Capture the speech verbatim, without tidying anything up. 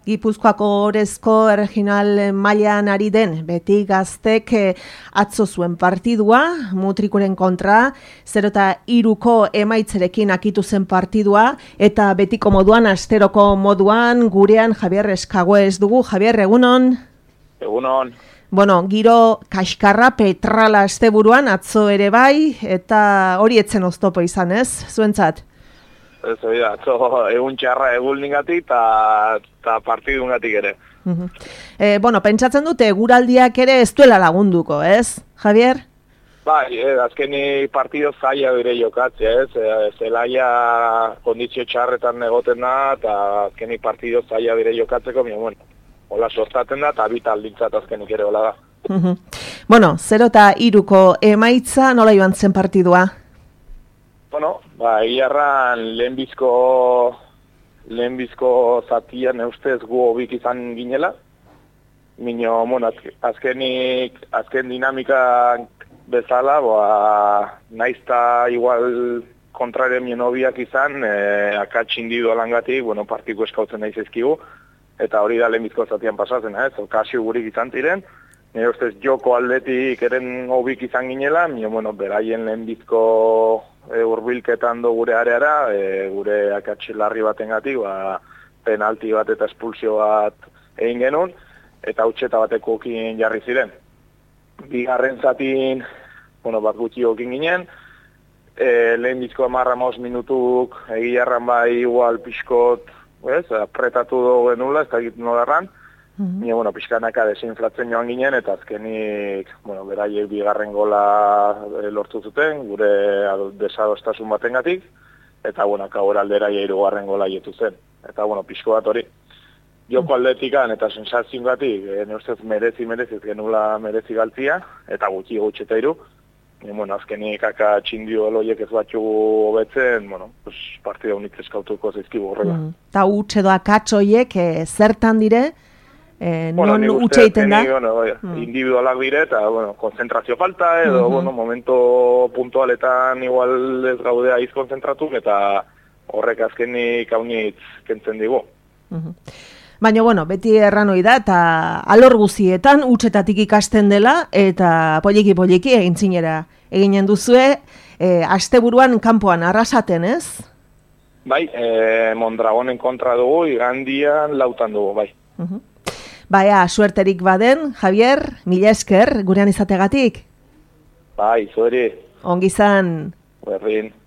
Gipuzkoako orezko regional mailan ari den beti gaztek atzo zuen partidua, Mutrikuren kontra, zero eta hiruko emaitzerekin akitu zen partidua, eta betiko moduan, asteroko moduan, gurean Javier Eskagues dugu. Javier, egunon? Egunon. Bueno, giro kaskarra petrala asteburuan, atzo ere bai, eta hori etzen oztopo izan, ez? Zuentzat? Ez hori da, atzo egun txarra egun ningatik eta partidun gatik ere. Uh -huh. e, bueno, pentsatzen dute, eguraldiak ere ez duela lagunduko, ez, Javier? Bai, eh, azkeni partido zaila bire jokatzea, ez? E, zelaia kondizio txarretan egoten da, eta azkeni partido zaila bire jokatzeko, mi, bueno, hola sortaten da, eta bita aldintzat azkenik ere hola da. Uh -huh. Bueno, zero eta hiruko emaitza nola joan zen partidua? Bueno, ba, egiarran lehenbizko, lehenbizko zatian eustez gu hobik izan ginela. Mino, bueno, azkenik, azken dinamika bezala, ba, naizta igual kontraren mien hobiak izan, e, akatz individualangatik, bueno, partiko eskautzen nahiz ezkigu, eta hori da lehenbizko zatian pasatzen, ez? Okasio gurik izan ziren, nire ustez joko aldetik eren hobik izan ginela, mino, bueno, beraien lehenbizko E, urbilketan do gure areara, e, gure akatxilarri batengatik, ba, penalti bat eta espulsio bat egin genuen, eta utxeta bateko okin jarri ziren. Bigarren zatin, bueno, bat gutxi okin ginen, e, lehen bizko amarra maus minutuk, egiarran bai igual pixkot, ez, apretatu do genula, ez da egiten nodarran, Mm-hmm. Ni, bueno, pixkanaka desinflatzen joan ginen, eta azkenik, bueno, beraiek bigarren gola e, lortu zuten, gure desadostasun batengatik, eta, bueno, kaur aldera hirugarren gola jetu zen. Eta, bueno, pixko bat hori. Joko aldetikan eta sensazioen gatik, e, neustez merezi merezi genula merezi galtzia, eta gutxi gutxi eta iru. E, bueno, azkenik aka txindio loiek ez batxu hobetzen, bueno, pues, partida unitz eskautuko zaizkigu horrela. Eta mm. utxe doa katxoiek, e, zertan dire? Eh, bueno, non utxe egiten da? Bueno, mm. individualak dire, eta, bueno, konzentrazio falta, edo, mm-hmm. bueno, momento puntualetan igual ez gaudea iz konzentratu, eta horrek azkenik haunitz kentzen digu. Mm-hmm. Baina, bueno, beti erran hori da, eta alor guzietan utxetatik ikasten dela, eta poliki-poliki egin zinera eginen duzue, eh, asteburuan kanpoan arrasaten, ez? Bai, eh, Mondragonen kontra dugu, igandian lautan dugu, bai. Mm-hmm. Baia, suerterik baden, Javier, mila esker, gurean izategatik. Bai, zueri. Ongi zan. Berrin.